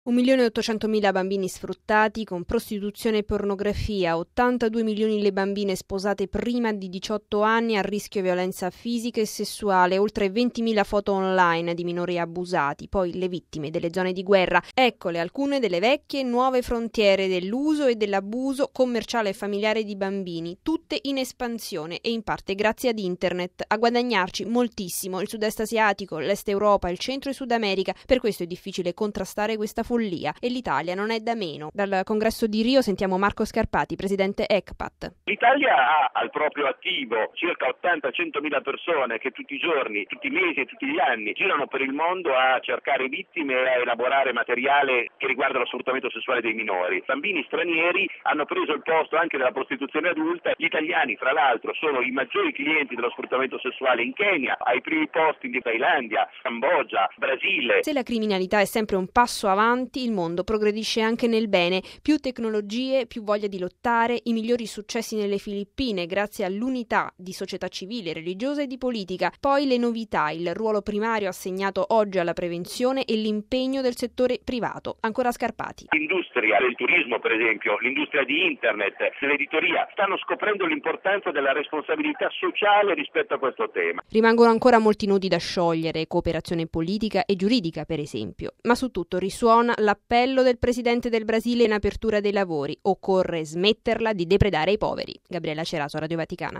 1.800.000 bambini sfruttati con prostituzione e pornografia, 82 milioni le bambine sposate prima di 18 anni a rischio violenza fisica e sessuale, oltre 20.000 foto online di minori abusati, poi le vittime delle zone di guerra. Eccole alcune delle vecchie e nuove frontiere dell'uso e dell'abuso commerciale e familiare di bambini, tutte in espansione e in parte grazie ad internet. A guadagnarci moltissimo il sud-est asiatico, l'est Europa, il centro e Sud America. Per questo è difficile contrastare questa follia e l'Italia non è da meno. Dal congresso di Rio sentiamo Marco Scarpati, presidente ECPAT. L'Italia ha al proprio attivo circa 80-100.000 persone che tutti i giorni, tutti i mesi e tutti gli anni girano per il mondo a cercare vittime e a elaborare materiale che riguarda lo sfruttamento sessuale dei minori. Bambini stranieri hanno preso il posto anche della prostituzione adulta. Gli italiani, fra l'altro, sono i maggiori clienti dello sfruttamento sessuale in Kenya, ai primi posti in Thailandia, Cambogia, Brasile. Se la criminalità è sempre un passo avanti, il mondo progredisce anche nel bene. Più tecnologie, più voglia di lottare, i migliori successi nelle Filippine grazie all'unità di società civile, religiosa e di politica. Poi le novità, il ruolo primario assegnato oggi alla prevenzione e l'impegno del settore privato. Ancora Scarpati. L'industria del turismo, per esempio, l'industria di internet, l'editoria, stanno scoprendo l'importanza della responsabilità sociale rispetto a questo tema. Rimangono ancora molti nodi da sciogliere, cooperazione politica e giuridica per esempio, ma su tutto risuona l'appello del presidente del Brasile in apertura dei lavori: occorre smetterla di depredare i poveri. Gabriella Ceraso, Radio Vaticana.